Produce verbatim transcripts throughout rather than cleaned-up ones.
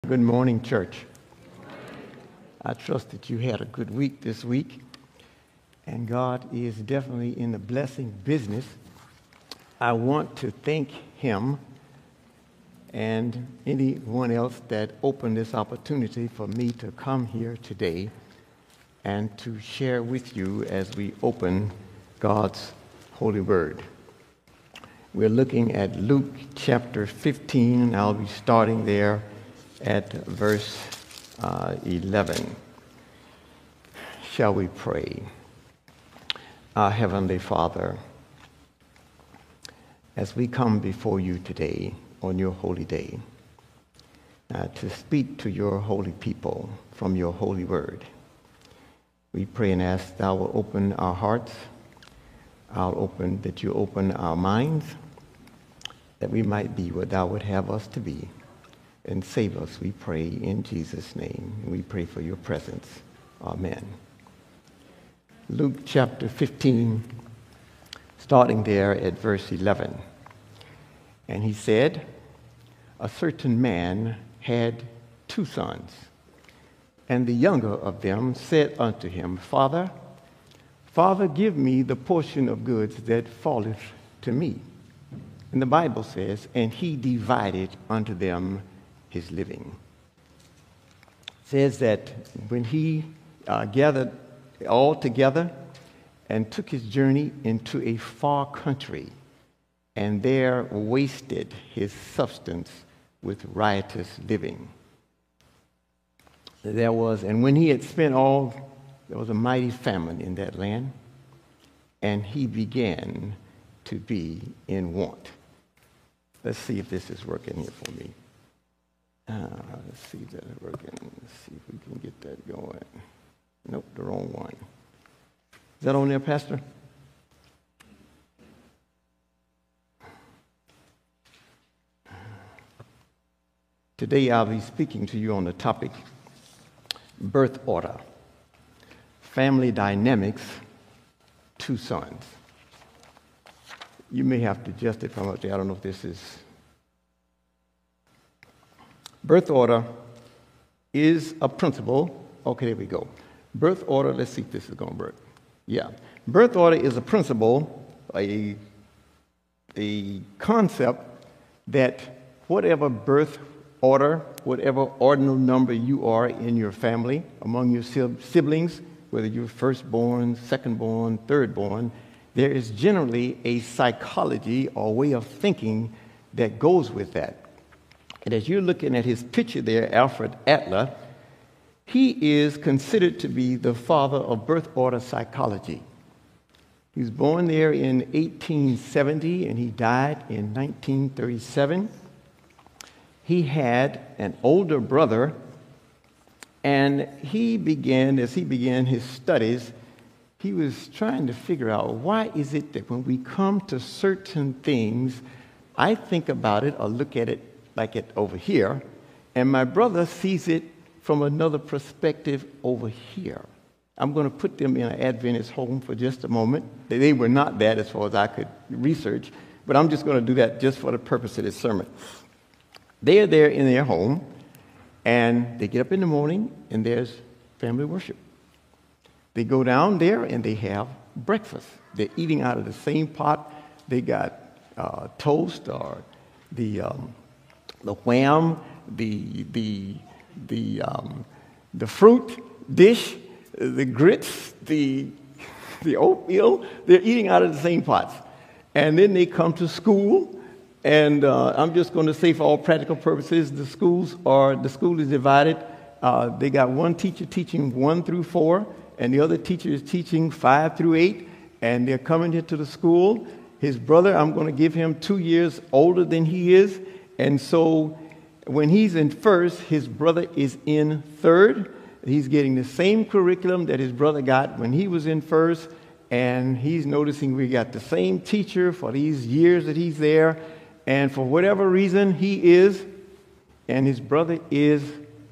Good morning, church. I trust that you had a good week this week, and God is definitely in the blessing business. I want to thank Him and anyone else that opened this opportunity for me to come here today and to share with you as we open God's holy word. We're looking at Luke chapter fifteen, and I'll be starting there at verse uh, eleven. Shall we pray? Our Heavenly Father, as we come before you today on your holy day, uh, to speak to your holy people from your holy word, we pray and ask thou will open our hearts, I'll open that you open our minds, that we might be what thou would have us to be. And save us, we pray in Jesus' name. We pray for your presence. Amen. Luke chapter fifteen, starting there at verse eleven. And he said, a certain man had two sons, and the younger of them said unto him, Father, Father, give me the portion of goods that falleth to me. And the Bible says, and he divided unto them his living. It says that when he uh, gathered all together and took his journey into a far country, and there wasted his substance with riotous living. There was, and when he had spent all, there was a mighty famine in that land, and he began to be in want. Let's see if this is working here for me. Uh, let's see if that's working. Let's see if we can get that going. Nope, the wrong one. Is that on there, Pastor? Today I'll be speaking to you on the topic, birth order, family dynamics, two sons. You may have to adjust it from up there. I don't know if this is... Birth order is a principle. Okay, there we go. Birth order, let's see if this is going to work. Yeah. Birth order is a principle, a, a concept that whatever birth order, whatever ordinal number you are in your family, among your siblings, whether you're firstborn, secondborn, thirdborn, there is generally a psychology or way of thinking that goes with that. And as you're looking at his picture there, Alfred Adler, he is considered to be the father of birth order psychology. He was born there in eighteen seventy, and he died in nineteen thirty-seven. He had an older brother, and he began, as he began his studies, he was trying to figure out why is it that when we come to certain things, I think about it or look at it like it over here, and my brother sees it from another perspective over here. I'm going to put them in an Adventist home for just a moment. They were not that as far as I could research, but I'm just going to do that just for the purpose of this sermon. They are there in their home, and they get up in the morning, and there's family worship. They go down there, and they have breakfast. They're eating out of the same pot. They got uh, toast or the... Um, the wham, the the the um, the fruit dish, the grits, the the oatmeal. They're eating out of the same pots, and then they come to school. And uh, I'm just going to say, for all practical purposes, the schools are the school is divided. Uh, they got one teacher teaching one through four, and the other teacher is teaching five through eight. And they're coming into the school. His brother, I'm going to give him two years older than he is. And so when he's in first, his brother is in third. He's getting the same curriculum that his brother got when he was in first. And he's noticing we got the same teacher for these years that he's there. And for whatever reason, he is, and his brother is.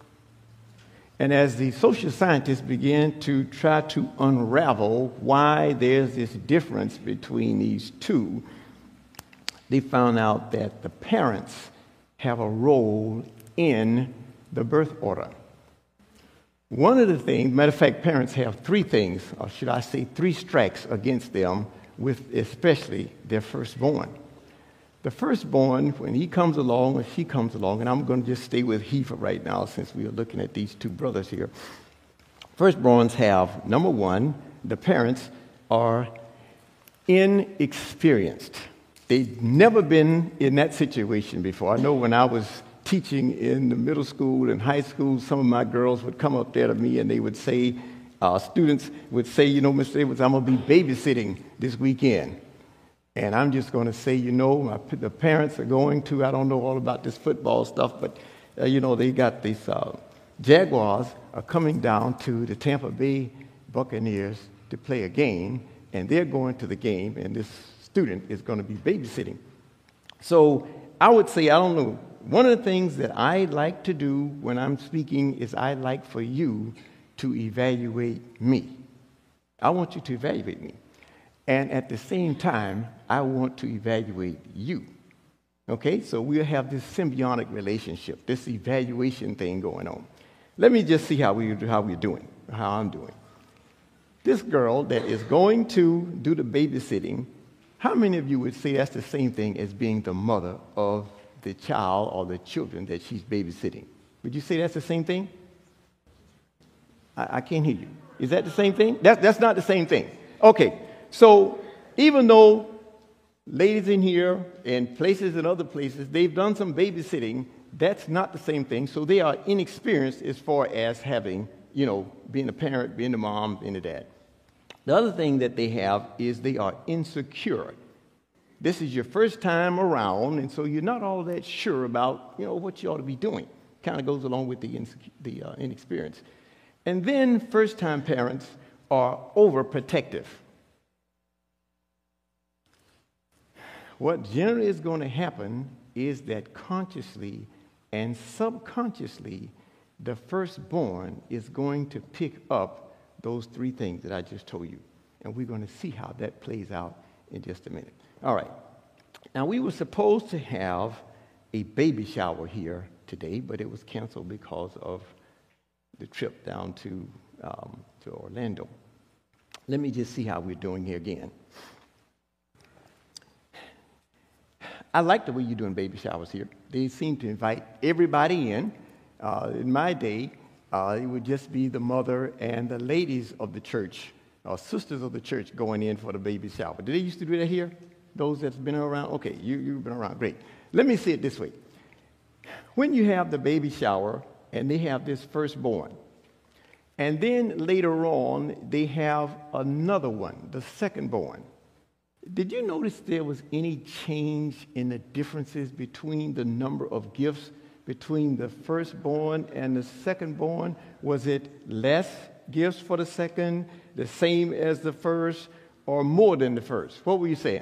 And as the social scientists began to try to unravel why there's this difference between these two, they found out that the parents have a role in the birth order. One of the things, matter of fact, parents have three things, or should I say three strikes against them, with especially their firstborn. The firstborn, when he comes along, or she comes along, and I'm going to just stay with he for right now since we are looking at these two brothers here. Firstborns have, number one, the parents are inexperienced. They've never been in that situation before. I know when I was teaching in the middle school and high school, some of my girls would come up there to me and they would say, uh, students would say, you know, Mister Edwards, I'm going to be babysitting this weekend. And I'm just going to say, you know, my, the parents are going to, I don't know all about this football stuff, but, uh, you know, they got these uh, Jaguars are coming down to the Tampa Bay Buccaneers to play a game, and they're going to the game, and this student is going to be babysitting. So I would say, I don't know, one of the things that I like to do when I'm speaking is I like for you to evaluate me. I want you to evaluate me. And at the same time, I want to evaluate you. Okay? So we'll have this symbiotic relationship, this evaluation thing going on. Let me just see how, we, how we're doing, how I'm doing. This girl that is going to do the babysitting, how many of you would say that's the same thing as being the mother of the child or the children that she's babysitting? Would you say that's the same thing? I, I can't hear you. Is that the same thing? That, that's not the same thing. Okay, so even though ladies in here and places in other places, they've done some babysitting, that's not the same thing. So they are inexperienced as far as having, you know, being a parent, being a mom, being a dad. The other thing that they have is they are insecure. This is your first time around, and so you're not all that sure about, you know, what you ought to be doing. Kind of goes along with the, the uh, inexperience. And then first-time parents are overprotective. What generally is going to happen is that consciously and subconsciously, the firstborn is going to pick up those three things that I just told you. And we're going to see how that plays out in just a minute. All right. Now, we were supposed to have a baby shower here today, but it was canceled because of the trip down to, um, to Orlando. Let me just see how we're doing here again. I like the way you're doing baby showers here. They seem to invite everybody in. Uh, in my day, uh, it would just be the mother and the ladies of the church, or sisters of the church, going in for the baby shower. Did they used to do that here? Those that's been around? Okay, you, you've been around. Great. Let me say it this way. When you have the baby shower and they have this firstborn, and then later on they have another one, the secondborn, did you notice there was any change in the differences between the number of gifts between the firstborn and the secondborn? Was it less gifts for the second, the same as the first, or more than the first? What were you saying?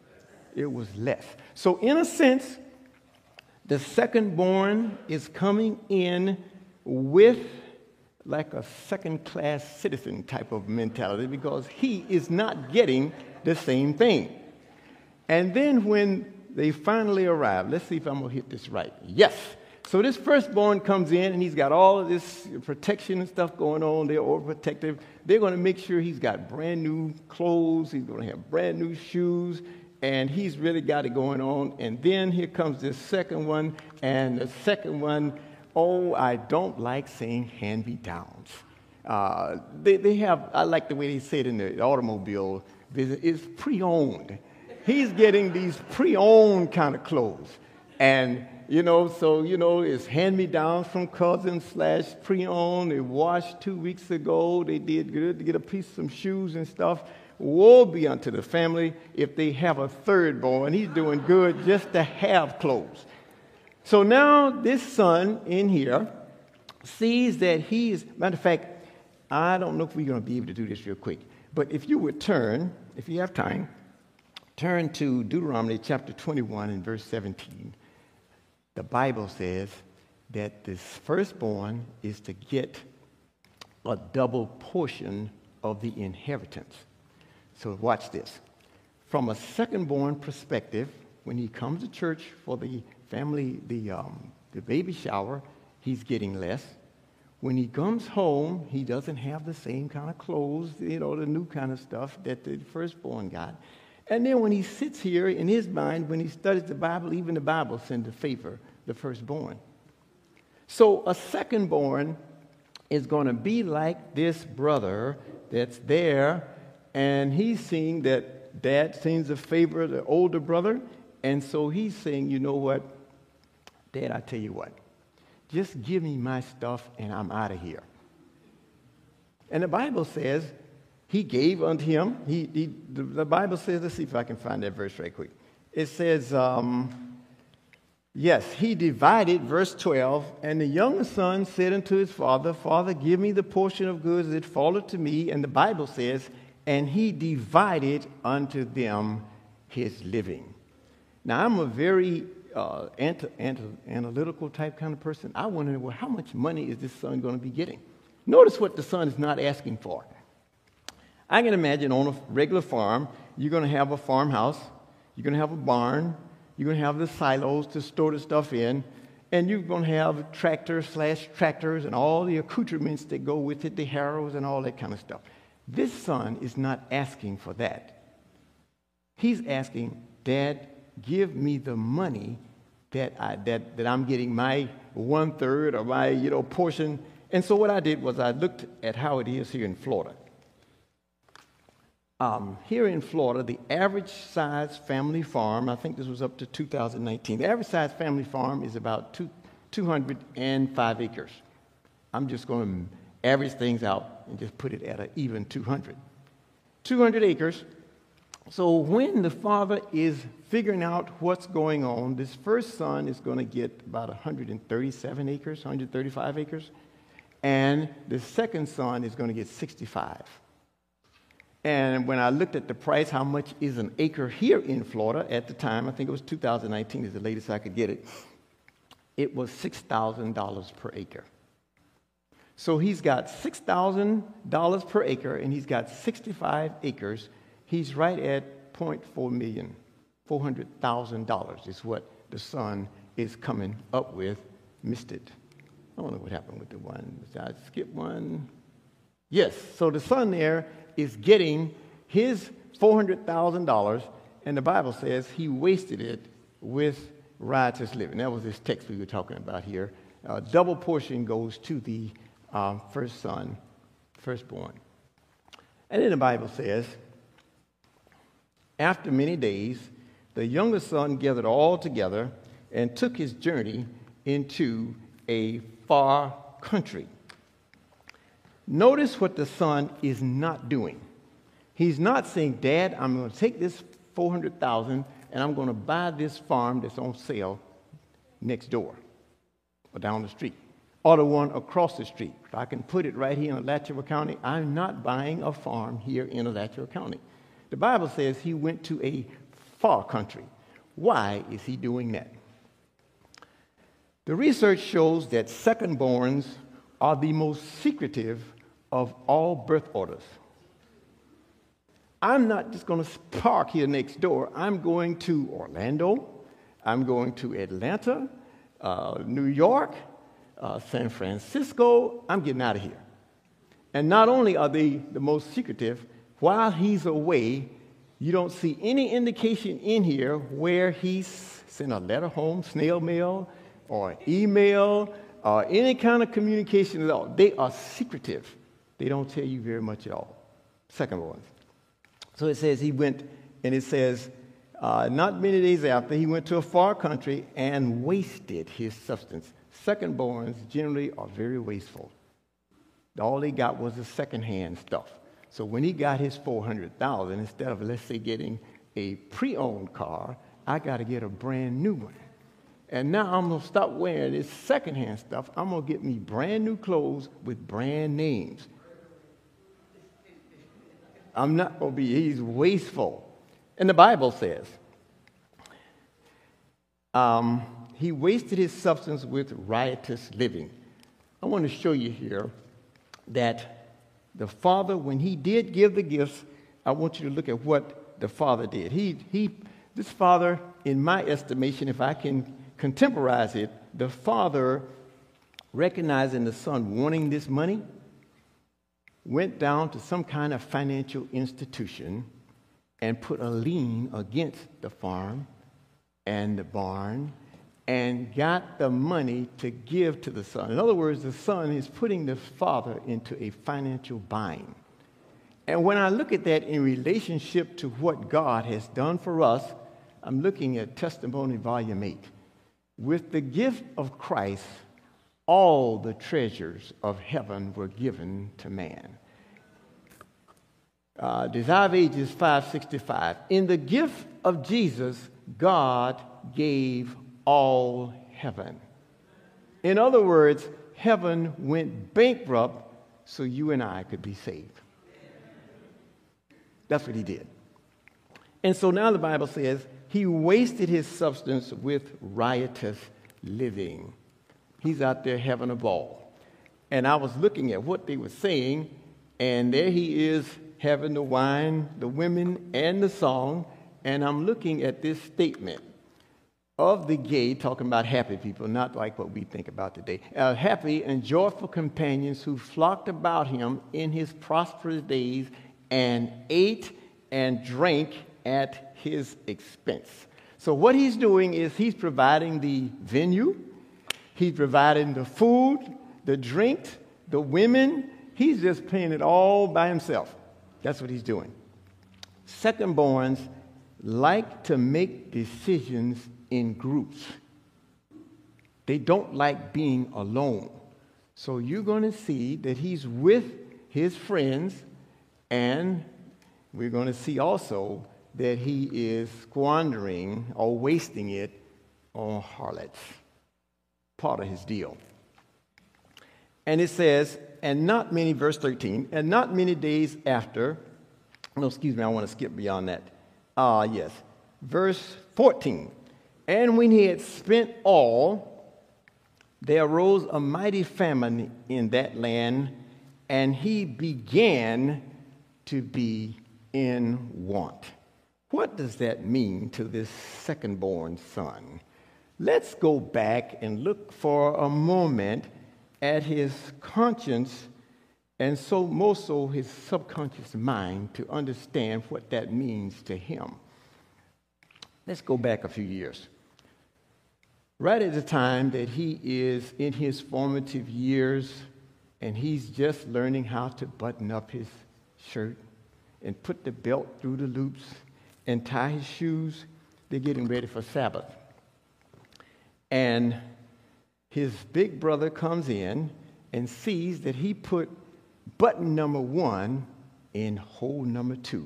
It was less. So in a sense, the secondborn is coming in with like a second-class citizen type of mentality because he is not getting the same thing. And then when they finally arrive, let's see if I'm going to hit this right. Yes. So this firstborn comes in, and he's got all of this protection and stuff going on. They're overprotective. They're going to make sure he's got brand new clothes. He's going to have brand new shoes, and he's really got it going on. And then here comes this second one, and the second one, oh, I don't like saying hand-me-downs. Uh, they, they have, I like the way they say it in the automobile business, it's pre-owned. He's getting these pre-owned kind of clothes. And, you know, so, you know, it's hand-me-downs from cousins slash pre-owned. They washed two weeks ago. They did good to get a piece of some shoes and stuff. Woe be unto the family if they have a third born. He's doing good just to have clothes. So now this son in here sees that he is, matter of fact, I don't know if we're going to be able to do this real quick, but if you would turn, if you have time, turn to Deuteronomy chapter twenty-one and verse seventeen. The Bible says that this firstborn is to get a double portion of the inheritance. So watch this. From a secondborn perspective, when he comes to church for the family, the, um, the baby shower, he's getting less. When he comes home, he doesn't have the same kind of clothes, you know, the new kind of stuff that the firstborn got. And then when he sits here in his mind, when he studies the Bible, even the Bible sends to favor the firstborn. So a secondborn is going to be like this brother that's there, and he's seeing that dad seems to favor the older brother, and so he's saying, you know what, Dad, I tell you what, just give me my stuff and I'm out of here. And the Bible says he gave unto him. He, he the, the Bible says, let's see if I can find that verse right quick. It says, um, yes, he divided, verse twelve, and the younger son said unto his father, Father, give me the portion of goods that falleth to me. And the Bible says, and he divided unto them his living. Now, I'm a very uh, anti, anti, analytical type kind of person. I want to know, well, how much money is this son going to be getting? Notice what the son is not asking for. I can imagine on a regular farm, you're going to have a farmhouse, you're going to have a barn, you're going to have the silos to store the stuff in, and you're going to have tractors slash tractors and all the accoutrements that go with it, the harrows and all that kind of stuff. This son is not asking for that. He's asking, Dad, give me the money that, I, that, that I'm getting my one-third or my, you know, portion. And so what I did was I looked at how it is here in Florida. Um, here in Florida, the average size family farm, I think this was up to two thousand nineteen, the average size family farm is about two, two hundred five acres. I'm just going to average things out and just put it at an even two hundred. two hundred acres. So when the father is figuring out what's going on, this first son is going to get about one hundred thirty-seven acres, one hundred thirty-five acres, and the second son is going to get sixty-five. And when I looked at the price, how much is an acre here in Florida at the time, I think it was two thousand nineteen is the latest I could get it, it was six thousand dollars per acre. So he's got six thousand dollars per acre, and he's got sixty-five acres. He's right at zero point four million, four hundred thousand dollars is what the son is coming up with. Missed it. I don't know what happened with the one. Did I skip one? Yes, so the son there is getting his four hundred thousand dollars, and the Bible says he wasted it with riotous living. That was this text we were talking about here. Uh, double portion goes to the uh, first son, firstborn. And then the Bible says, after many days, the younger son gathered all together and took his journey into a far country. Notice what the son is not doing. He's not saying, Dad, I'm going to take this four hundred thousand dollars and I'm going to buy this farm that's on sale next door or down the street or the one across the street. If I can put it right here in Alachua County, I'm not buying a farm here in Alachua County. The Bible says he went to a far country. Why is he doing that? The research shows that secondborns are the most secretive of all birth orders. I'm not just going to park here next door. I'm going to Orlando. I'm going to Atlanta, uh, New York, uh, San Francisco. I'm getting out of here. And not only are they the most secretive, while he's away, you don't see any indication in here where he's sent a letter home, snail mail, or email, or any kind of communication at all. They are secretive. They don't tell you very much at all. Second one. So it says he went, and it says, uh, not many days after, he went to a far country and wasted his substance. Secondborns generally are very wasteful. All they got was the secondhand stuff. So when he got his four hundred thousand dollars, instead of, let's say, getting a pre-owned car, I got to get a brand new one. And now I'm going to stop wearing this secondhand stuff. I'm going to get me brand new clothes with brand names. I'm not going to be, he's wasteful. And the Bible says, um, he wasted his substance with riotous living. I want to show you here that the father, when he did give the gifts, I want you to look at what the father did. He, he, this father, in my estimation, if I can contemporize it, the father recognizing the son wanting this money, went down to some kind of financial institution and put a lien against the farm and the barn and got the money to give to the son. In other words, the son is putting the father into a financial bind. And when I look at that in relationship to what God has done for us, I'm looking at Testimony Volume eight. With the gift of Christ, all the treasures of heaven were given to man. Uh, Desire of Ages five sixty-five. In the gift of Jesus, God gave all heaven. In other words, heaven went bankrupt so you and I could be saved. That's what he did. And so now the Bible says he wasted his substance with riotous living. He's out there having a ball. And I was looking at what they were saying, and there he is having the wine, the women, and the song. And I'm looking at this statement of the gay, talking about happy people, not like what we think about today. Uh, happy and joyful companions who flocked about him in his prosperous days and ate and drank at his expense. So what he's doing is he's providing the venue, he's providing the food, the drink, the women. He's just paying it all by himself. That's what he's doing. Secondborns like to make decisions in groups. They don't like being alone. So you're going to see that he's with his friends, and we're going to see also that he is squandering or wasting it on harlots. Part of his deal. And it says, and not many, verse thirteen, and not many days after, no, excuse me, I want to skip beyond that. Ah, uh, yes. Verse fourteen, and when he had spent all, there arose a mighty famine in that land, and he began to be in want. What does that mean to this second-born son? Let's go back and look for a moment at his conscience, and so more so his subconscious mind, to understand what that means to him. Let's go back a few years. Right at the time that he is in his formative years, and he's just learning how to button up his shirt and put the belt through the loops and tie his shoes, they're getting ready for Sabbath. And his big brother comes in and sees that he put button number one in hole number two.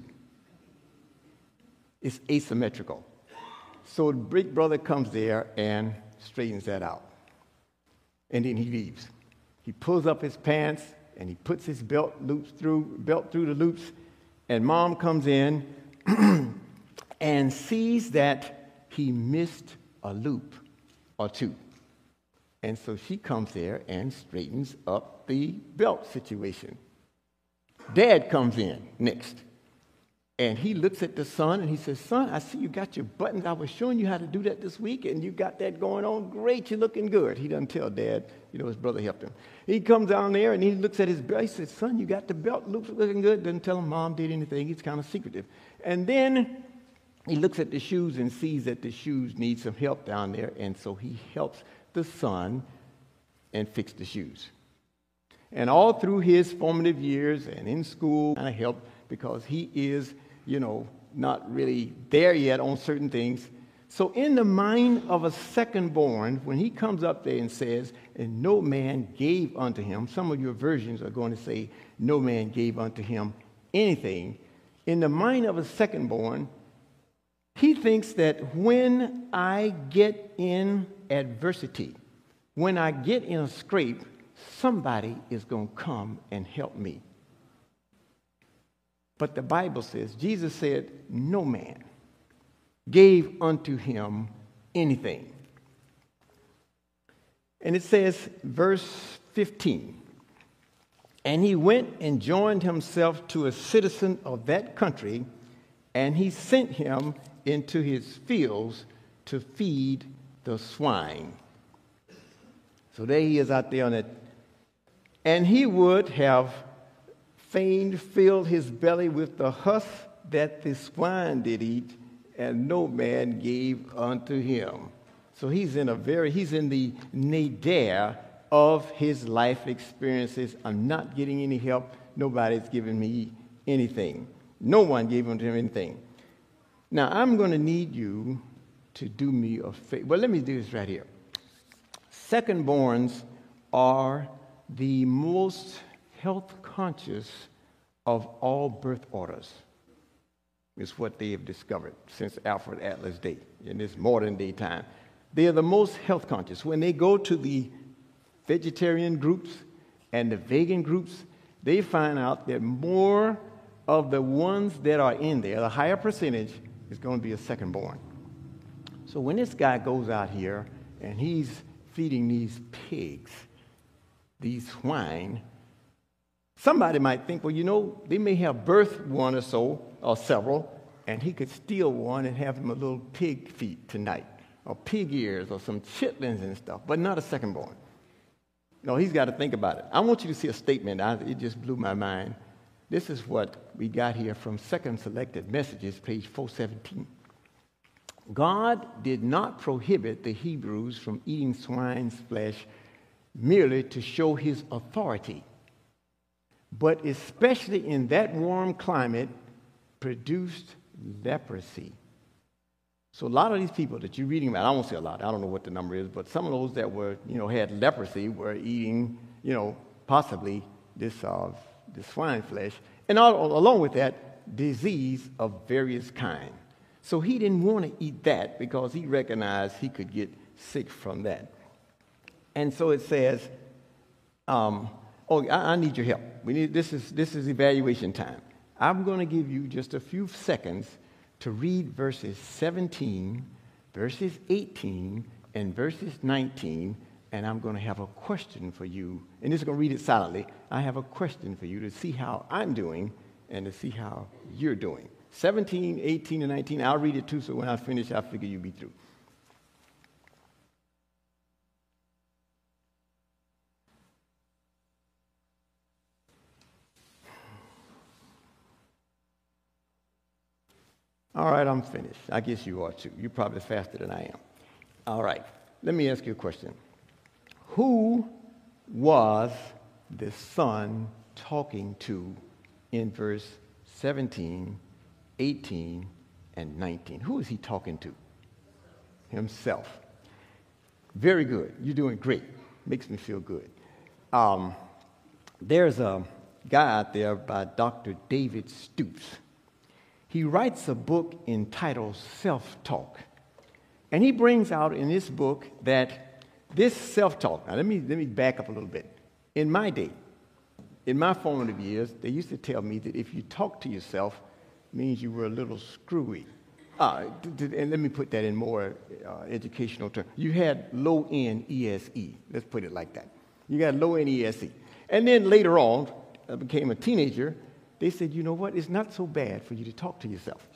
It's asymmetrical. So the big brother comes there and straightens that out. And then he leaves. He pulls up his pants and he puts his belt loops through belt through the loops, and mom comes in and sees that he missed a loop or two. And so she comes there and straightens up the belt situation. Dad comes in next. And he looks at the son and he says, son, I see you got your buttons. I was showing you how to do that this week, and you got that going on. Great, you're looking good. He doesn't tell Dad. You know, his brother helped him. He comes down there and he looks at his belt. He says, son, you got the belt loops looking good. Doesn't tell him Mom did anything. He's kind of secretive. And then he looks at the shoes and sees that the shoes need some help down there. And so he helps the son and fix the shoes. And all through his formative years and in school, kind of help, because he is, you know, not really there yet on certain things. So in the mind of a second-born, when he comes up there and says, and no man gave unto him, some of your versions are going to say, no man gave unto him anything. In the mind of a second-born, he thinks that when I get in adversity, when I get in a scrape, somebody is going to come and help me. But the Bible says, Jesus said, no man gave unto him anything. And it says, verse fifteen, and he went and joined himself to a citizen of that country, and he sent him into his fields to feed the swine. So there he is out there on it. And he would have fain filled his belly with the husk that the swine did eat, and no man gave unto him. So he's in a very, he's in the nadir of his life experiences. I'm not getting any help. Nobody's giving me anything. No one gave him anything. Now, I'm going to need you to do me a favor. Well, let me do this right here. Secondborns are the most health conscious of all birth orders, is what they have discovered since Alfred Adler's day, in this modern day time. They are the most health conscious. When they go to the vegetarian groups and the vegan groups, they find out that more of the ones that are in there, the higher percentage, is going to be a second-born. So when this guy goes out here and he's feeding these pigs, these swine, somebody might think, well, you know, they may have birthed one or so, or several, and he could steal one and have him a little pig feet tonight, or pig ears, or some chitlins and stuff, but not a second-born. No, he's got to think about it. I want you to see a statement. I, it just blew my mind. This is what we got here from Second Selected Messages, page four seventeen. God did not prohibit the Hebrews from eating swine's flesh merely to show his authority, but especially in that warm climate, produced leprosy. So a lot of these people that you're reading about, I won't say a lot, I don't know what the number is, but some of those that were, you know, had leprosy were eating, you know, possibly this, uh, this swine flesh, and all, along with that, disease of various kinds. So he didn't want to eat that because he recognized he could get sick from that. And so it says, um, oh, I, I need your help. We need, this is, this is evaluation time. I'm going to give you just a few seconds to read verses seventeen, verses eighteen, and verses nineteen, and I'm going to have a question for you. And this is going to read it silently. I have a question for you to see how I'm doing and to see how you're doing. seventeen, eighteen, and nineteen. I'll read it too, so when I finish, I figure you'll be through. All right, I'm finished. I guess you are too. You're probably faster than I am. All right, let me ask you a question. Who was the son talking to in verse seventeen, eighteen, and nineteen? Who is he talking to? Himself. Very good. You're doing great. Makes me feel good. Um, there's a guy out there by Doctor David Stoops. He writes a book entitled Self-Talk. And he brings out in this book that this self-talk, now let me, let me back up a little bit. In my day, in my formative years, they used to tell me that if you talk to yourself, it means you were a little screwy. Uh, and let me put that in more uh, educational terms. You had low-end E S E. Let's put it like that. You got low-end E S E. And then later on, I became a teenager. They said, you know what? It's not so bad for you to talk to yourself.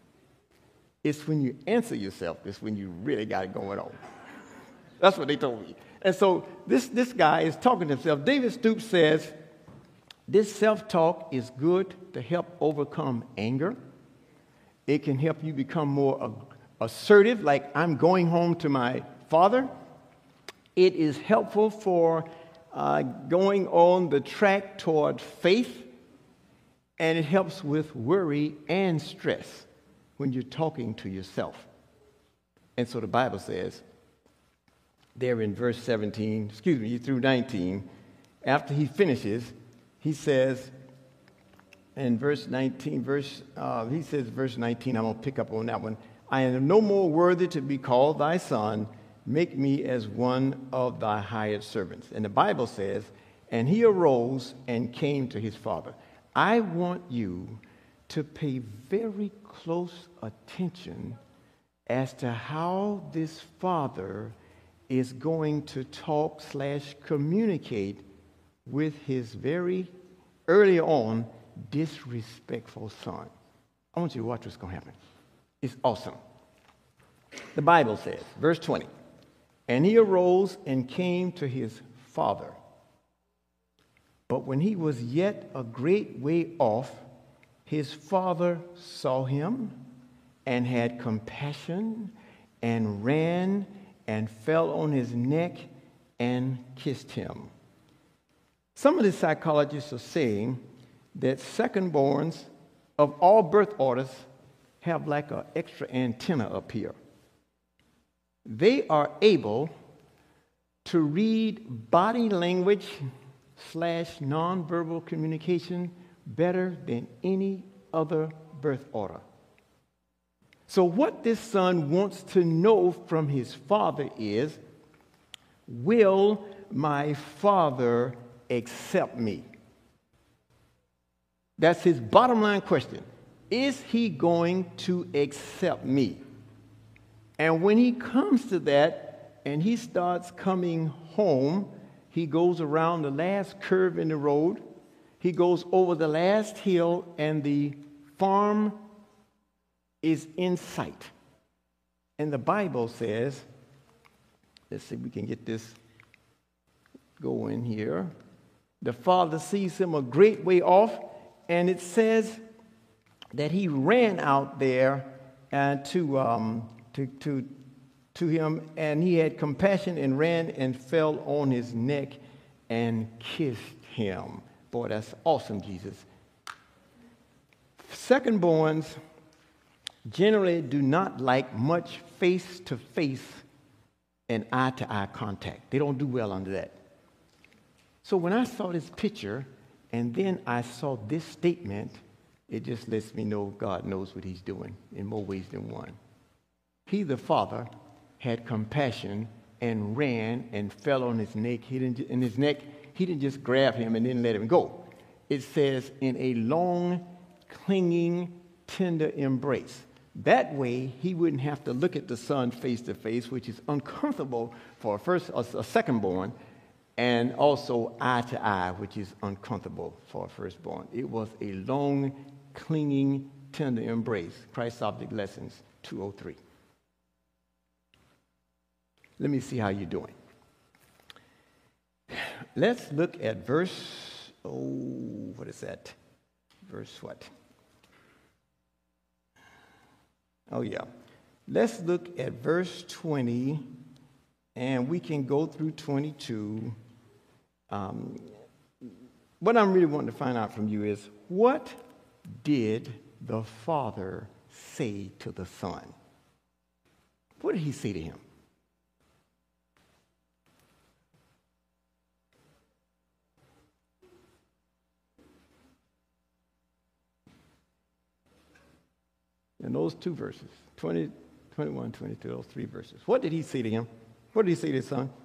It's when you answer yourself, it's when you really got it going on. That's what they told me. And so this, this guy is talking to himself. David Stoops says, this self-talk is good to help overcome anger. It can help you become more assertive, like I'm going home to my father. It is helpful for uh, going on the track toward faith. And it helps with worry and stress when you're talking to yourself. And so the Bible says, there in verse seventeen, excuse me, through nineteen, after he finishes, he says, in verse nineteen, verse uh, he says, verse nineteen, I'm going to pick up on that one. I am no more worthy to be called thy son. Make me as one of thy hired servants. And the Bible says, and he arose and came to his father. I want you to pay very close attention as to how this father is going to talk slash communicate with his very early on disrespectful son. I want you to watch what's going to happen. It's awesome. The Bible says, verse twenty, And he arose and came to his father. But when he was yet a great way off, his father saw him and had compassion and ran and fell on his neck and kissed him. Some of the psychologists are saying that secondborns of all birth orders have like an extra antenna up here. They are able to read body language slash nonverbal communication better than any other birth order. So what this son wants to know from his father is, will my father accept me? That's his bottom line question. Is he going to accept me? And when he comes to that and he starts coming home, he goes around the last curve in the road. He goes over the last hill, and the farm is in sight. And the Bible says, let's see if we can get this going here. The father sees him a great way off, and it says that he ran out there and to, um, to, to, to him, and he had compassion and ran and fell on his neck and kissed him. Boy, that's awesome, Jesus. Secondborns generally do not like much face-to-face and eye-to-eye contact. They don't do well under that. So when I saw this picture and then I saw this statement, it just lets me know God knows what he's doing in more ways than one. He, the father, had compassion and ran and fell on his neck. He didn't, in his neck, he didn't just grab him and then let him go. It says in a long, clinging, tender embrace. That way, he wouldn't have to look at the son face to face, which is uncomfortable for a first, a, a secondborn, and also eye to eye, which is uncomfortable for a firstborn. It was a long, clinging, tender embrace. Christ Object Lessons two oh three. Let me see how you're doing. Let's look at verse, oh, what is that? Verse what? Oh, yeah. Let's look at verse twenty, and we can go through twenty-two. Um, what I'm really wanting to find out from you is, what did the father say to the son? What did he say to him? In those two verses, twenty, twenty-one, twenty-two, those three verses. What did he say to him? What did he say to his son?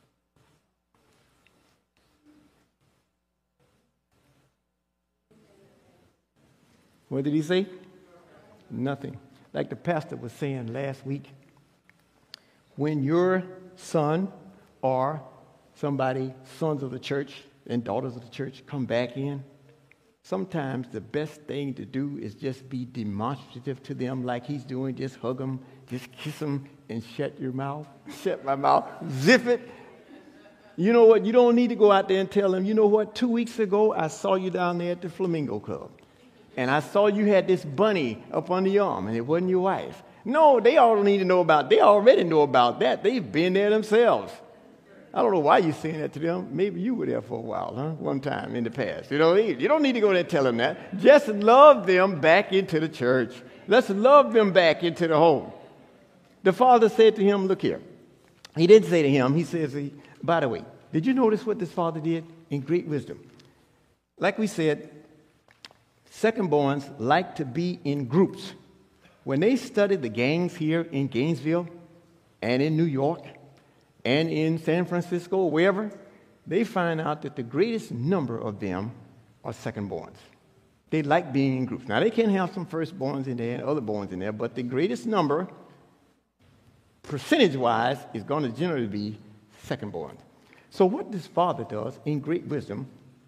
What did he say? Nothing. Like the pastor was saying last week, when your son or somebody, sons of the church and daughters of the church, come back in, sometimes the best thing to do is just be demonstrative to them like he's doing. Just hug them, just kiss them, and shut your mouth. Shut my mouth. Zip it. You know what? You don't need to go out there and tell them, you know what? Two weeks ago, I saw you down there at the Flamingo Club. And I saw you had this bunny up under your arm, and it wasn't your wife. No, they all need to know about, they already know about that. They've been there themselves. I don't know why you're saying that to them. Maybe you were there for a while, huh? One time in the past. You know, you don't need to go there and tell them that. Just love them back into the church. Let's love them back into the home. The father said to him, look here. He didn't say to him, he says, by the way, did you notice what this father did? In great wisdom. Like we said, secondborns like to be in groups. When they studied the gangs here in Gainesville and in New York, and in San Francisco, wherever, they find out that the greatest number of them are secondborns. They like being in groups. Now, they can have some firstborns in there and other borns in there, but the greatest number, percentage-wise, is going to generally be secondborn. So what this father does, in great wisdom,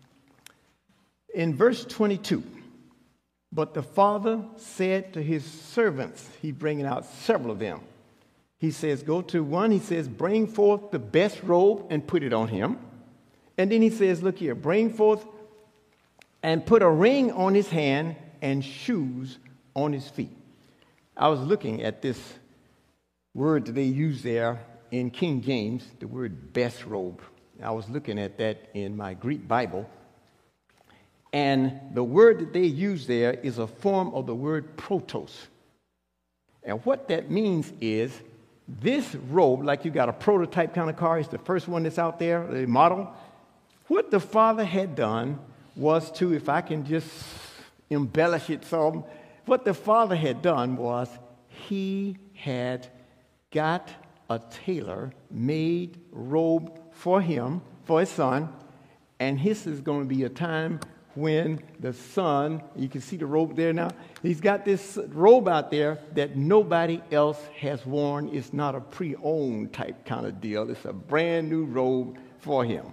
in verse twenty-two, but the father said to his servants, he's bringing out several of them, He says, go to one, he says, bring forth the best robe and put it on him. And then he says, look here, bring forth and put a ring on his hand and shoes on his feet. I was looking at this word that they use there in King James, the word best robe. I was looking at that in my Greek Bible. And the word that they use there is a form of the word protos. And what that means is this robe, like you got a prototype kind of car, it's the first one that's out there, the model. What the Father had done was to, if I can just embellish it some, what the Father had done was he had got a tailor-made robe for him, for his son, and this is going to be a time when the son, you can see the robe there now, he's got this robe out there that nobody else has worn. It's not a pre-owned type kind of deal. It's a brand new robe for him.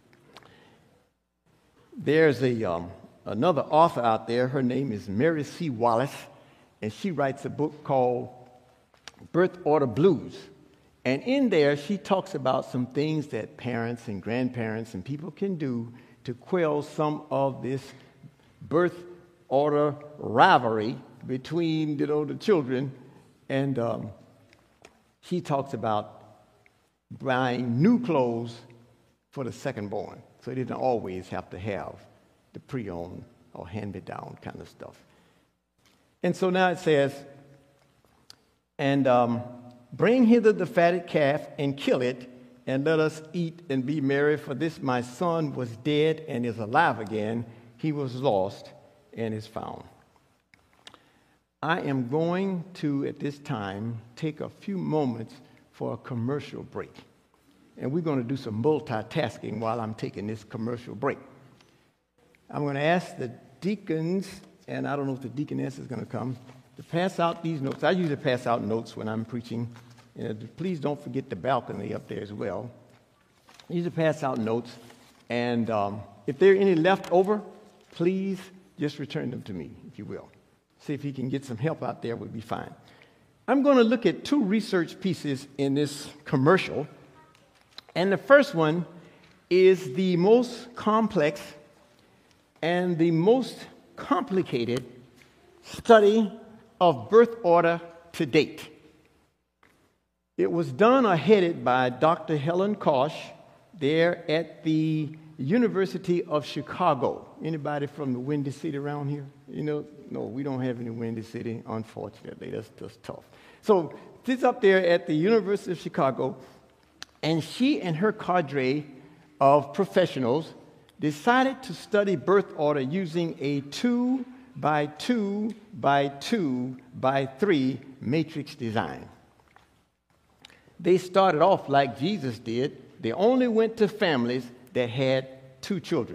There's a um, another author out there. Her name is Mary C. Wallace, and she writes a book called Birth Order Blues. And in there, she talks about some things that parents and grandparents and people can do to quell some of this birth order rivalry between, you know, the children. And um, she talks about buying new clothes for the second born. So they didn't always have to have the pre-owned or hand-me-down kind of stuff. And so now it says, and um, bring hither the fatted calf and kill it, and let us eat and be merry, for this my son was dead and is alive again. He was lost and is found. I am going to, at this time, take a few moments for a commercial break. And we're going to do some multitasking while I'm taking this commercial break. I'm going to ask the deacons, and I don't know if the deaconess is going to come, to pass out these notes. I usually pass out notes when I'm preaching. And please don't forget the balcony up there as well. I usually pass out notes. And um, if there are any left over, please just return them to me, if you will. See if he can get some help out there, would be fine. I'm going to look at two research pieces in this commercial. And the first one is the most complex and the most complicated study of birth order to date. It was done or headed by Doctor Helen Koch there at the University of Chicago. Anybody from the Windy City around here? You know, no, we don't have any Windy City, unfortunately. That's just tough. So this up there at the University of Chicago, and she and her cadre of professionals decided to study birth order using a two by two by two by three matrix design. They started off like Jesus did. They only went to families that had two children.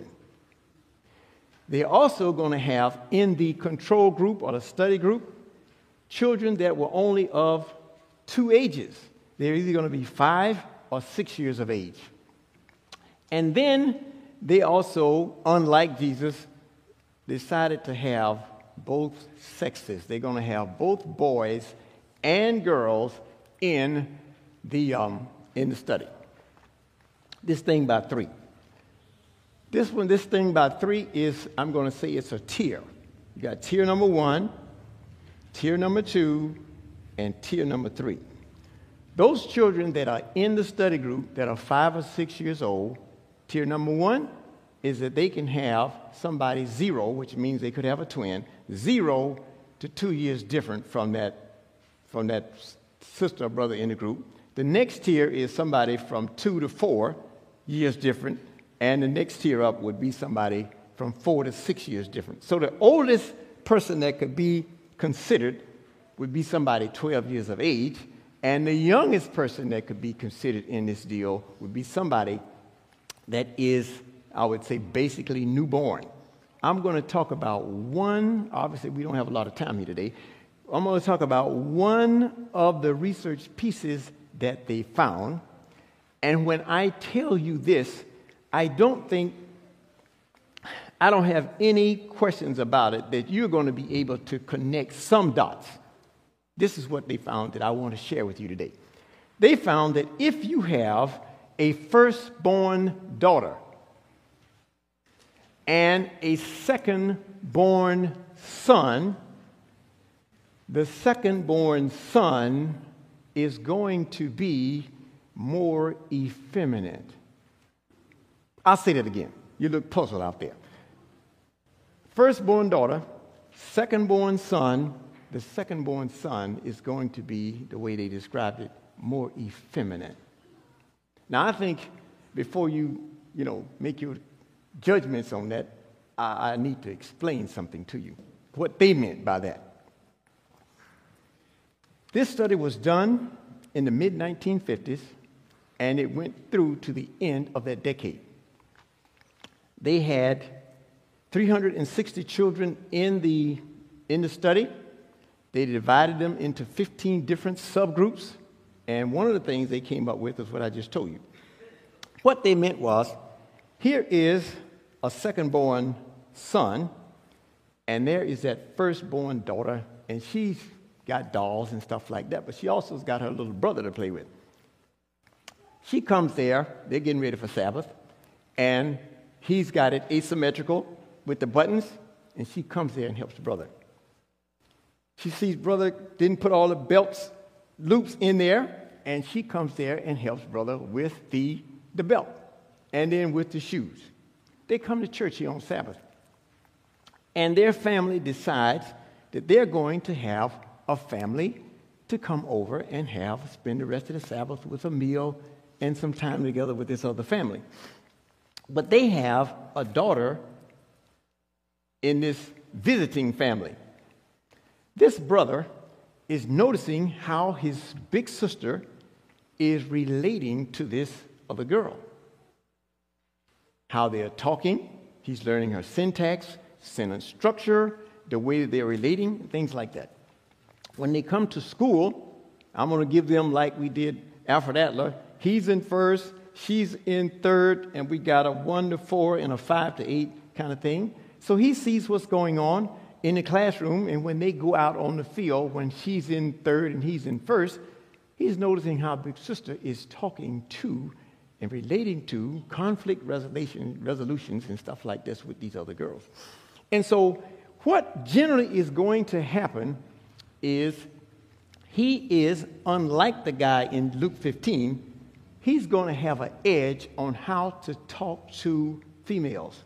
They're also going to have in the control group or the study group children that were only of two ages. They're either going to be five or six years of age. And then they also, unlike Jesus, decided to have both sexes. They're going to have both boys and girls in the um, in the study. This thing by three. This one, this thing by three is, I'm going to say it's a tier. You got tier number one, tier number two, and tier number three. Those children that are in the study group that are five or six years old, tier number one is that they can have somebody zero, which means they could have a twin, zero to two years different from that, from that sister or brother in the group. The next tier is somebody from two to four years different, and the next tier up would be somebody from four to six years different. So the oldest person that could be considered would be somebody twelve years of age, and the youngest person that could be considered in this deal would be somebody that is, I would say, basically newborn. I'm going to talk about one, obviously we don't have a lot of time here today. I'm going to talk about one of the research pieces that they found. And when I tell you this, I don't think, I don't have any questions about it that you're going to be able to connect some dots. This is what they found that I want to share with you today. They found that if you have a firstborn daughter and a second-born son, the second-born son is going to be more effeminate. I'll say that again. You look puzzled out there. Firstborn daughter, second-born son, the second-born son is going to be, the way they described it, more effeminate. Now, I think before you, you know, make your judgments on that, I, I need to explain something to you, what they meant by that. This study was done in the mid nineteen fifties, and it went through to the end of that decade. They had three hundred sixty children in the, in the study. They divided them into fifteen different subgroups, and one of the things they came up with is what I just told you. What they meant was, here is a second-born son, and there is that first-born daughter, and she's got dolls and stuff like that, but she also's got her little brother to play with. She comes there, they're getting ready for Sabbath, and he's got it asymmetrical with the buttons, and she comes there and helps the brother. She sees brother didn't put all the belts, loops in there, and she comes there and helps brother with the, the belt, and then with the shoes. They come to church here on Sabbath, and their family decides that they're going to have a family to come over and have, spend the rest of the Sabbath with a meal and some time together with this other family. But they have a daughter in this visiting family. This brother is noticing how his big sister is relating to this other girl. How they're talking, he's learning her syntax, sentence structure, the way that they're relating, things like that. When they come to school, I'm going to give them like we did Alfred Adler. He's in first, she's in third, and we got a one to four and a five to eight kind of thing. So he sees what's going on in the classroom, and when they go out on the field, when she's in third and he's in first, he's noticing how Big Sister is talking to and relating to conflict resolution, resolutions and stuff like this with these other girls. And so what generally is going to happen is he is, unlike the guy in Luke fifteen, he's going to have an edge on how to talk to females.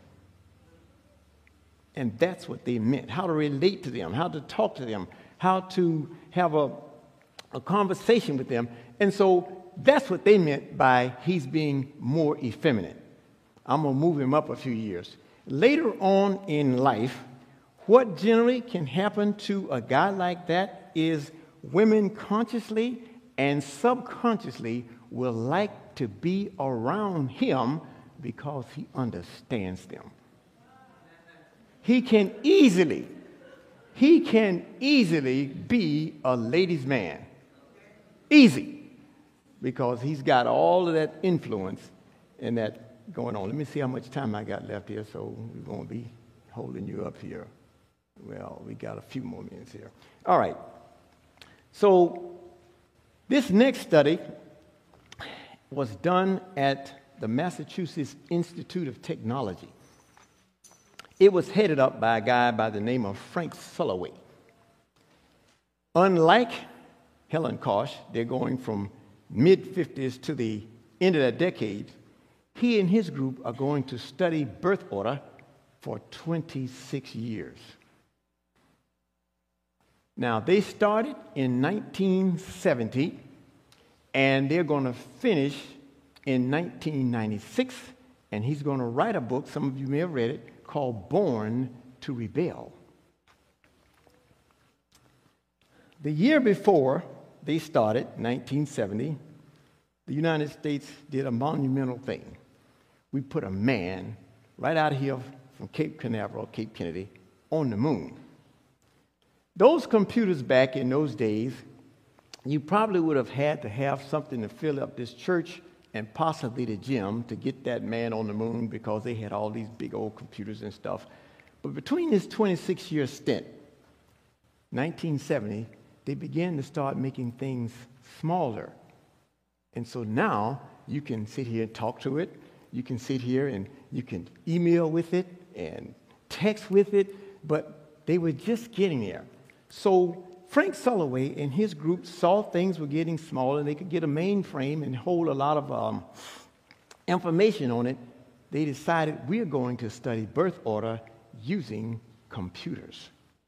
And that's what they meant, how to relate to them, how to talk to them, how to have a, a conversation with them. And so that's what they meant by he's being more effeminate. I'm going to move him up a few years. Later on in life, what generally can happen to a guy like that is women consciously and subconsciously will like to be around him because he understands them. He can easily, he can easily be a ladies' man. Easy. Because he's got all of that influence and that going on. Let me see how much time I got left here, so we won't be holding you up here. Well, we got a few more minutes here. All right. So this next study was done at the Massachusetts Institute of Technology. It was headed up by a guy by the name of Frank Sulloway. Unlike Helen Kosh, they're going from mid-fifties to the end of that decade. He and his group are going to study birth order for twenty-six years. Now, they started in nineteen seventy, and they're going to finish in nineteen ninety-six, and he's going to write a book, some of you may have read it, called Born to Rebel. The year before they started, nineteen seventy, the United States did a monumental thing. We put a man right out here from Cape Canaveral, Cape Kennedy, on the moon. Those computers back in those days, you probably would have had to have something to fill up this church and possibly the gym to get that man on the moon because they had all these big old computers and stuff. But between this twenty-six year stint, nineteen seventy, they began to start making things smaller And so now you can sit here and talk to it. You can sit here and you can email with it and text with it, but they were just getting there. So Frank Sulloway and his group saw things were getting smaller and they could get a mainframe and hold a lot of um, information on it. They decided we're going to study birth order using computers.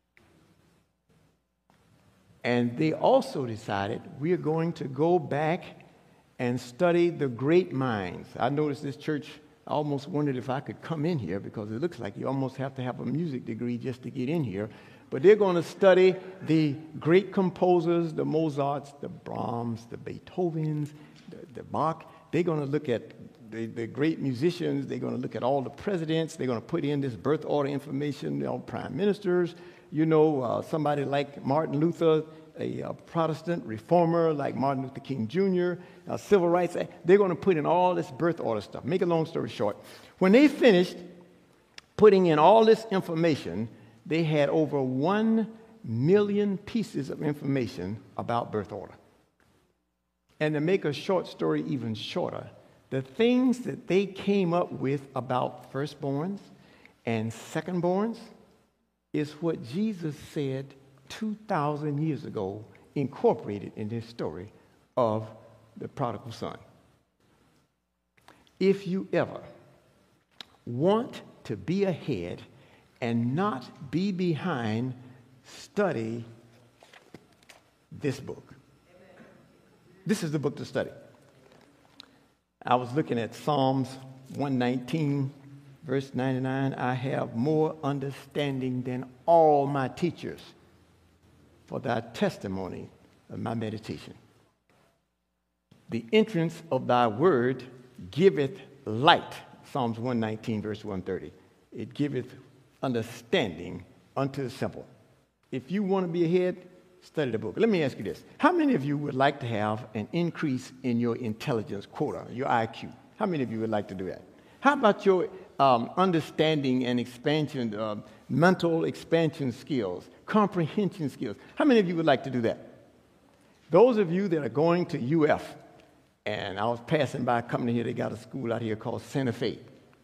And they also decided we're going to go back and study the great minds. I noticed this church, I almost wondered if I could come in here because it looks like you almost have to have a music degree just to get in here. But they're going to study the great composers, the Mozarts, the Brahms, the Beethovens, the, the Bach. They're going to look at the, the great musicians. They're going to look at all the presidents. They're going to put in this birth order information, you know, prime ministers. You know, uh, somebody like Martin Luther, a, a Protestant reformer like Martin Luther King Junior, uh, Civil Rights Act. They're going to put in all this birth order stuff. Make a long story short, when they finished putting in all this information, they had over one million pieces of information about birth order. And to make a short story even shorter, the things that they came up with about firstborns and secondborns is what Jesus said two thousand years ago, incorporated in this story of the prodigal son. If you ever want to be ahead and not be behind, study this book. This is the book to study. I was looking at Psalms one nineteen, verse ninety-nine. I have more understanding than all my teachers, for thy testimony of my meditation. The entrance of thy word giveth light. Psalms one nineteen, verse one thirty. It giveth understanding unto the simple. If you want to be ahead, study the book. Let me ask you this. How many of you would like to have an increase in your intelligence quota, your I Q? How many of you would like to do that? How about your um, understanding and expansion, uh, mental expansion skills, comprehension skills? How many of you would like to do that? Those of you that are going to U F, and I was passing by a company here, they got a school out here called Santa Fe.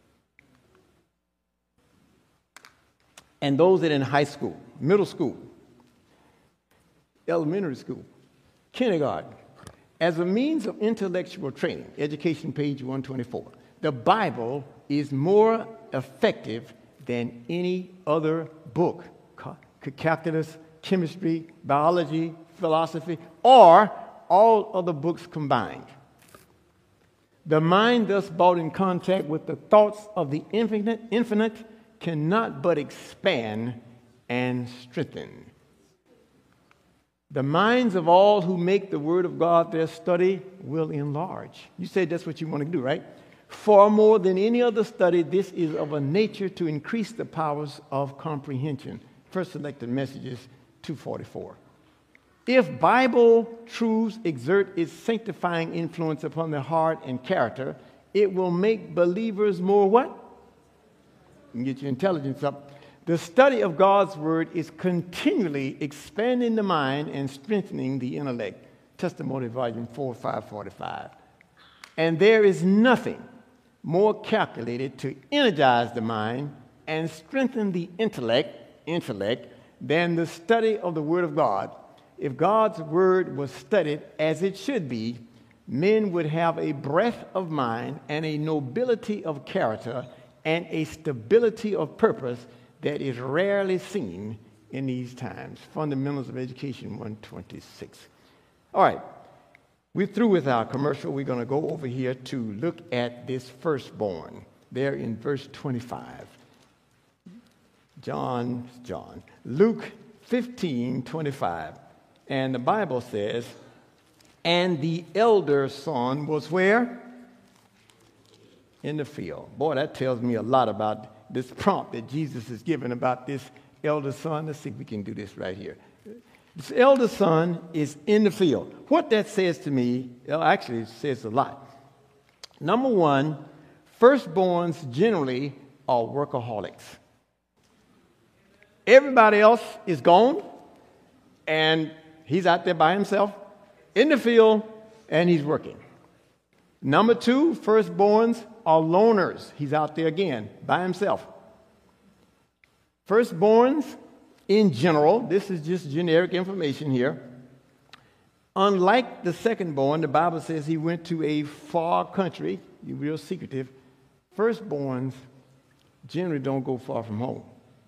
And those that are in high school, middle school, elementary school, kindergarten, as a means of intellectual training, education page one twenty-four, the Bible is more effective than any other book, calculus, chemistry, biology, philosophy, or all other books combined. The mind thus brought in contact with the thoughts of the infinite, infinite cannot but expand and strengthen. The minds of all who make the Word of God their study will enlarge. You said that's what you want to do, right? Far more than any other study, this is of a nature to increase the powers of comprehension. First Selected Messages, two forty-four. If Bible truths exert its sanctifying influence upon the heart and character, it will make believers more what? You can get your intelligence up. The study of God's Word is continually expanding the mind and strengthening the intellect. Testimony, volume four, five forty-five. And there is nothing more calculated to energize the mind and strengthen the intellect, intellect than the study of the Word of God. If God's Word was studied as it should be, men would have a breadth of mind and a nobility of character and a stability of purpose that is rarely seen in these times. Fundamentals of Education one twenty-six. All right, we're through with our commercial. We're going to go over here to look at this firstborn there in verse twenty-five. John, John, Luke fifteen twenty-five. And the Bible says, and the elder son was where? In the field. Boy, that tells me a lot about this prompt that Jesus is giving about this elder son. Let's see if we can do this right here. This elder son is in the field. What that says to me, well, actually it says a lot. Number one, firstborns generally are workaholics. Everybody else is gone, and he's out there by himself in the field, and he's working. Number two, firstborns are loners. He's out there again by himself. Firstborns, in general, this is just generic information here. Unlike the secondborn, the Bible says he went to a far country, real secretive. Firstborns generally don't go far from home.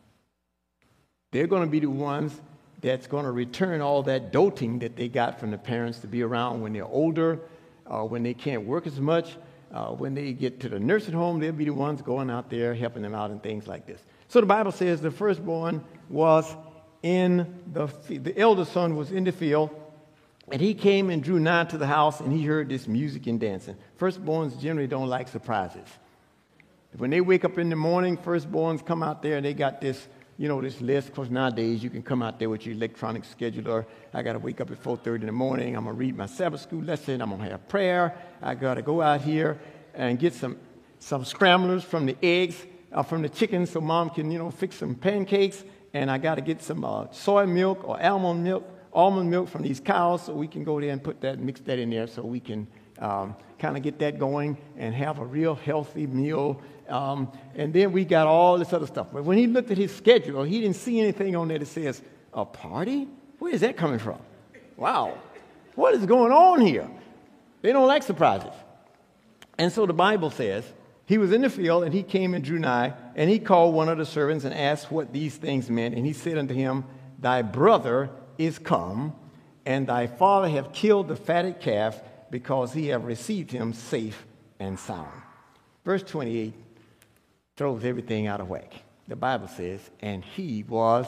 They're going to be the ones that's going to return all that doting that they got from the parents to be around when they're older, uh, when they can't work as much. Uh, when they get to the nursing home, they'll be the ones going out there helping them out and things like this. So the Bible says the firstborn was in the field. The elder son was in the field, and he came and drew nigh to the house, and he heard this music and dancing. Firstborns generally don't like surprises. When they wake up in the morning, firstborns come out there, and they got this, you know, this list. Of course, nowadays you can come out there with your electronic scheduler. I got to wake up at four thirty in the morning. I'm going to read my Sabbath school lesson. I'm going to have prayer. I got to go out here and get some, some scramblers from the eggs, uh, from the chickens, so mom can, you know, fix some pancakes. And I got to get some uh, soy milk or almond milk, almond milk from these cows, so we can go there and put that, mix that in there, so we can um, kind of get that going and have a real healthy meal. Um, and then we got all this other stuff. But when he looked at his schedule, he didn't see anything on there that says, a party? Where is that coming from? Wow. What is going on here? They don't like surprises. And so the Bible says, he was in the field, and he came and drew nigh, and he called one of the servants and asked what these things meant. And he said unto him, thy brother is come, and thy father hath killed the fatted calf, because he hath received him safe and sound. Verse twenty-eight throws everything out of whack. The Bible says, and he was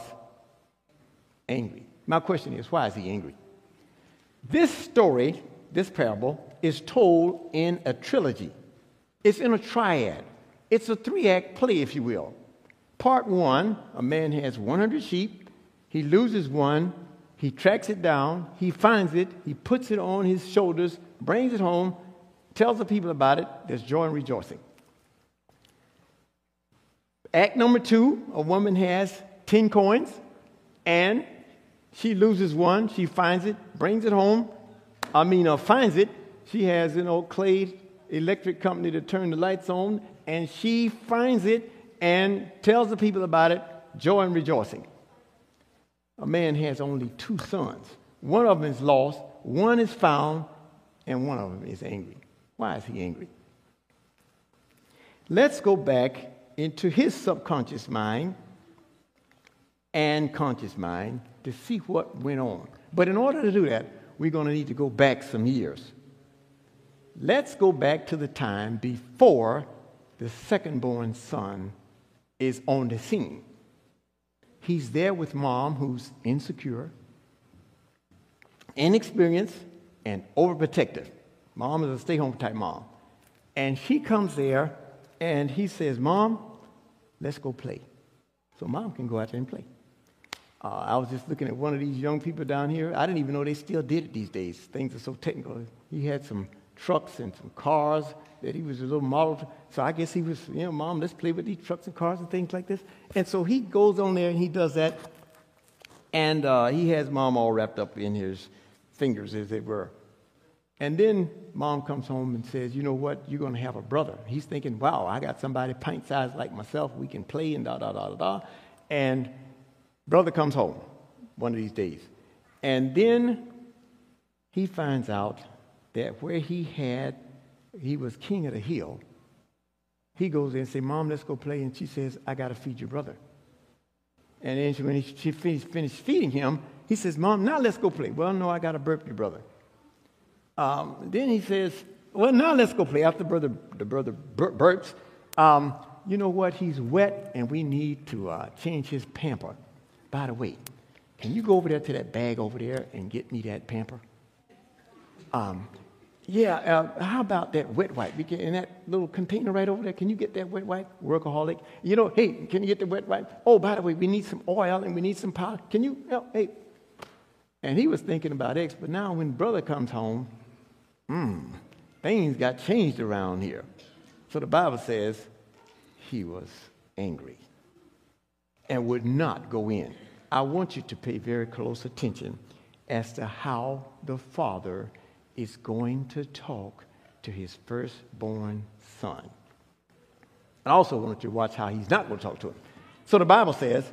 angry. My question is, why is he angry? This story, this parable, is told in a trilogy. It's in a triad. It's a three-act play, if you will. Part one, a man has one hundred sheep. He loses one. He tracks it down. He finds it. He puts it on his shoulders, brings it home, tells the people about it. There's joy and rejoicing. Act number two, a woman has ten coins, and she loses one. She finds it, brings it home. I mean, uh, finds it. She has an old clay electric company to turn the lights on, and she finds it and tells the people about it, joy and rejoicing. A man has only two sons. One of them is lost, one is found, and one of them is angry. Why is he angry? Let's go back into his subconscious mind and conscious mind to see what went on. But in order to do that, we're going to need to go back some years. Let's go back to the time before the second-born son is on the scene. He's there with mom, who's insecure, inexperienced, and overprotective. Mom is a stay-home type mom. And she comes there, and he says, Mom, let's go play. So mom can go out there and play. Uh, I was just looking at one of these young people down here. I didn't even know they still did it these days. Things are so technical. He had some trucks and some cars that he was a little model. So I guess he was, you know, Mom, let's play with these trucks and cars and things like this. And so he goes on there and he does that. And uh, he has Mom all wrapped up in his fingers, as it were. And then Mom comes home and says, you know what, you're going to have a brother. He's thinking, wow, I got somebody pint-sized like myself. We can play and da-da-da-da-da. And brother comes home one of these days. And then he finds out that where he had, he was king of the hill, he goes in and says, Mom, let's go play. And she says, I got to feed your brother. And then she, when he, she finished, finished feeding him, he says, Mom, now let's go play. Well, no, I got to burp your brother. Um, then he says, well, now let's go play. After brother, the brother bur- burps, um, you know what? He's wet, and we need to uh, change his pamper. By the way, can you go over there to that bag over there and get me that pamper? Um, yeah, uh, how about that wet wipe? We can, in that little container right over there, can you get that wet wipe? Workaholic. You know, hey, can you get the wet wipe? Oh, by the way, we need some oil and we need some powder. Can you, you know, hey. And he was thinking about X, but now when brother comes home, hmm, things got changed around here. So the Bible says he was angry and would not go in. I want you to pay very close attention as to how the father is going to talk to his firstborn son. And I also want you to watch how he's not going to talk to him. So the Bible says,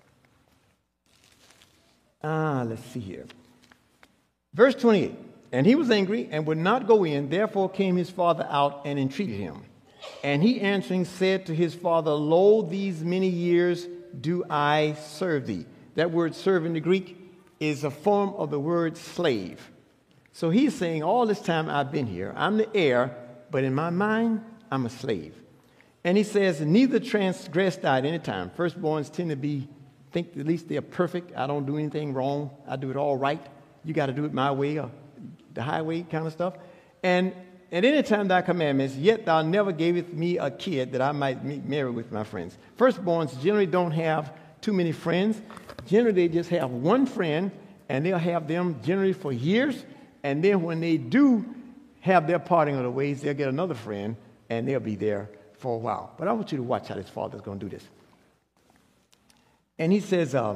ah, let's see here. Verse twenty-eight, and he was angry and would not go in. Therefore came his father out and entreated him. And he answering said to his father, Lo, these many years do I serve thee. That word serve in the Greek is a form of the word slave. So he's saying, all this time I've been here, I'm the heir, but in my mind, I'm a slave. And he says, neither transgressed I at any time. Firstborns tend to be, think at least they're perfect. I don't do anything wrong. I do it all right. You got to do it my way or the highway kind of stuff. And at any time thy commandments, yet thou never gavest me a kid that I might meet marry with my friends. Firstborns generally don't have too many friends. Generally, they just have one friend, and they'll have them generally for years. And then when they do have their parting of the ways, they'll get another friend, and they'll be there for a while. But I want you to watch how this father's going to do this. And he says, um,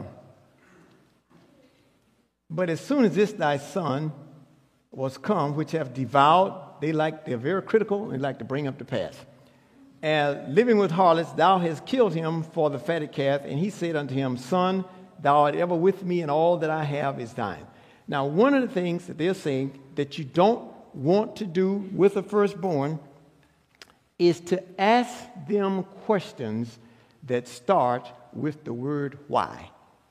but as soon as this thy son was come, which have devoured, they like, they're very critical and like to bring up the past. And living with harlots, thou hast killed him for the fatted calf. And he said unto him, Son, thou art ever with me, and all that I have is thine. Now, one of the things that they're saying that you don't want to do with a firstborn is to ask them questions that start with the word why.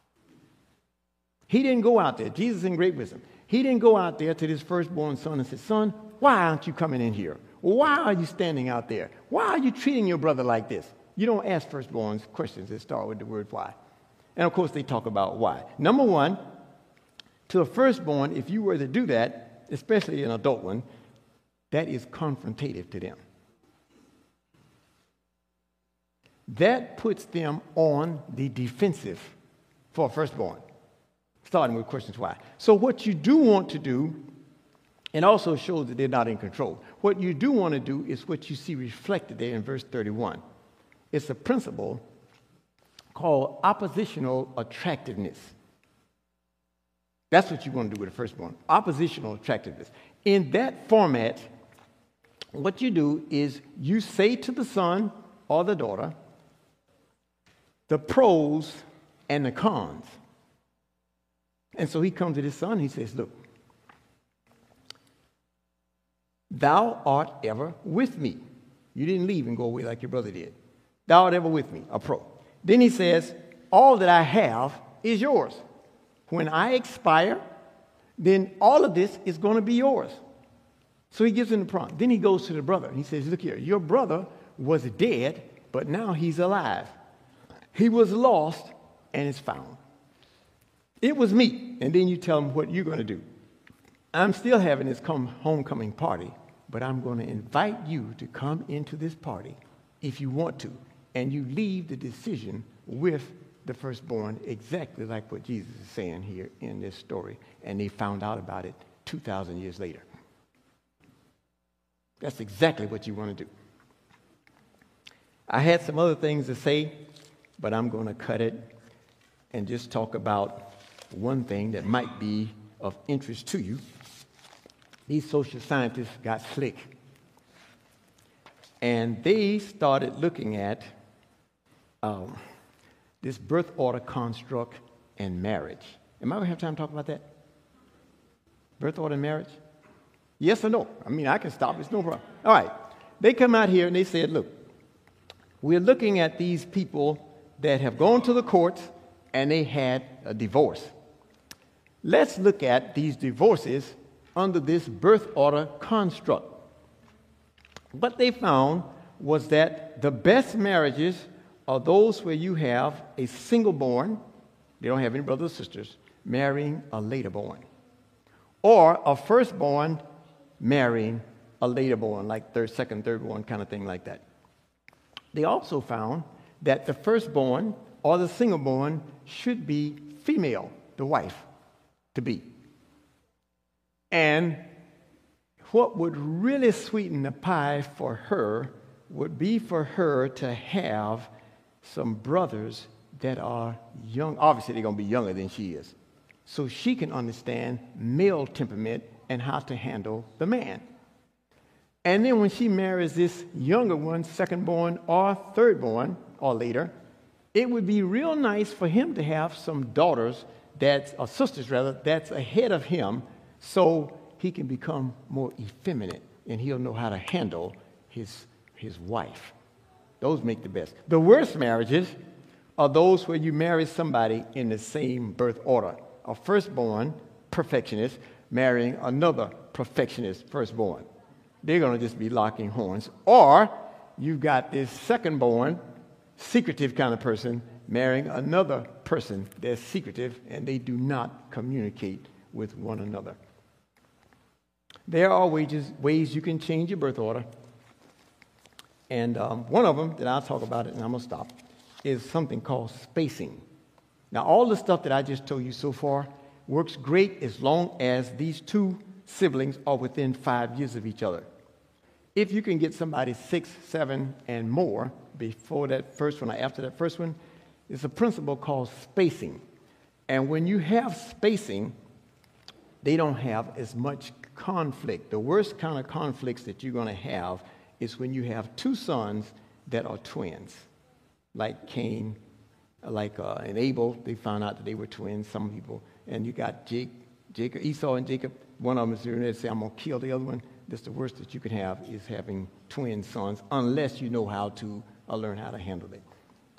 He didn't go out there. Jesus in great wisdom. He didn't go out there to his firstborn son and say, Son, why aren't you coming in here? Why are you standing out there? Why are you treating your brother like this? You don't ask firstborns questions that start with the word why. And of course, they talk about why. Number one, to a firstborn, if you were to do that, especially an adult one, that is confrontative to them. That puts them on the defensive for a firstborn, starting with questions why. So what you do want to do, and also shows that they're not in control, what you do want to do is what you see reflected there in verse thirty-one. It's a principle called oppositional attractiveness. That's what you want to do with a firstborn, oppositional attractiveness. In that format, what you do is you say to the son or the daughter the pros and the cons. And so he comes to his son and he says, look, thou art ever with me. You didn't leave and go away like your brother did. Thou art ever with me, a pro. Then he says, all that I have is yours. When I expire, then all of this is going to be yours. So he gives him the prompt. Then he goes to the brother. And he says, look here, your brother was dead, but now he's alive. He was lost and is found. It was me. And then you tell him what you're going to do. I'm still having this come homecoming party, but I'm going to invite you to come into this party if you want to. And you leave the decision with the firstborn, exactly like what Jesus is saying here in this story. And they found out about it two thousand years later. That's exactly what you want to do. I had some other things to say, but I'm going to cut it and just talk about one thing that might be of interest to you. These social scientists got slick, and they started looking at um, this birth order construct and marriage. Am I going to have time to talk about that? Birth order and marriage? Yes or no? I mean, I can stop. It's no problem. All right. They come out here and they said, look, we're looking at these people that have gone to the courts and they had a divorce. Let's look at these divorces under this birth order construct. What they found was that the best marriages are those where you have a single born, they don't have any brothers or sisters, marrying a later born. Or a firstborn marrying a later born, like third, second, third born kind of thing like that. They also found that the firstborn or the single born should be female, the wife to be. And what would really sweeten the pie for her would be for her to have some brothers that are young. Obviously, they're going to be younger than she is. So she can understand male temperament and how to handle the man. And then when she marries this younger one, second-born or third-born or later, it would be real nice for him to have some daughters that's, or sisters rather, that's ahead of him so he can become more effeminate and he'll know how to handle his, his wife. Those make the best. The worst marriages are those where you marry somebody in the same birth order. A firstborn perfectionist marrying another perfectionist firstborn. They're going to just be locking horns. Or you've got this second-born, secretive kind of person marrying another person that's secretive, and they do not communicate with one another. There are ways, ways you can change your birth order. And um, one of them that I'll talk about, it, and I'm going to stop, is something called spacing. Now, all the stuff that I just told you so far works great as long as these two siblings are within five years of each other. If you can get somebody six, seven, and more before that first one or after that first one, it's a principle called spacing. And when you have spacing, they don't have as much conflict. The worst kind of conflicts that you're going to have is when you have two sons that are twins, like Cain, like uh, and Abel. They found out that they were twins, some people. And you got Jake, Jacob, Esau and Jacob. One of them is there and say, I'm going to kill the other one. That's the worst that you can have, is having twin sons, unless you know how to uh, learn how to handle it.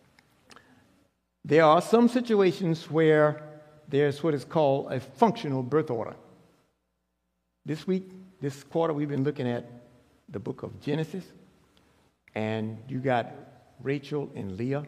There are some situations where there's what is called a functional birth order. This week, this quarter, we've been looking at the book of Genesis, and you got Rachel and Leah.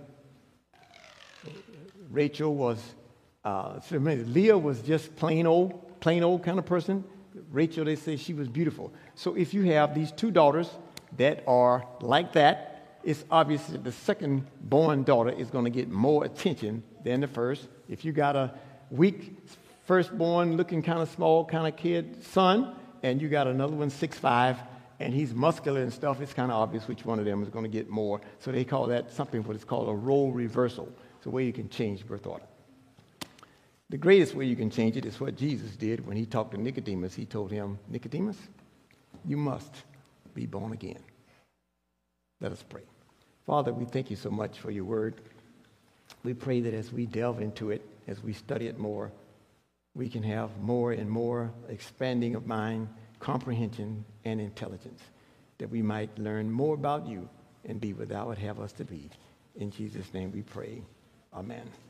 Rachel was, uh, Leah was just plain old, plain old kind of person. Rachel, they say she was beautiful. So if you have these two daughters that are like that, it's obvious that the second born daughter is going to get more attention than the first. If you got a weak firstborn looking kind of small kind of kid son, and you got another one six five, and he's muscular and stuff, it's kind of obvious which one of them is going to get more. So they call that something what is called a role reversal. It's a way you can change birth order. The greatest way you can change it is what Jesus did when he talked to Nicodemus. He told him, Nicodemus, you must be born again. Let us pray. Father, we thank you so much for your word. We pray that as we delve into it, as we study it more, we can have more and more expanding of mind, comprehension, and intelligence, that we might learn more about you and be what thou would have us to be. In Jesus' name we pray. Amen.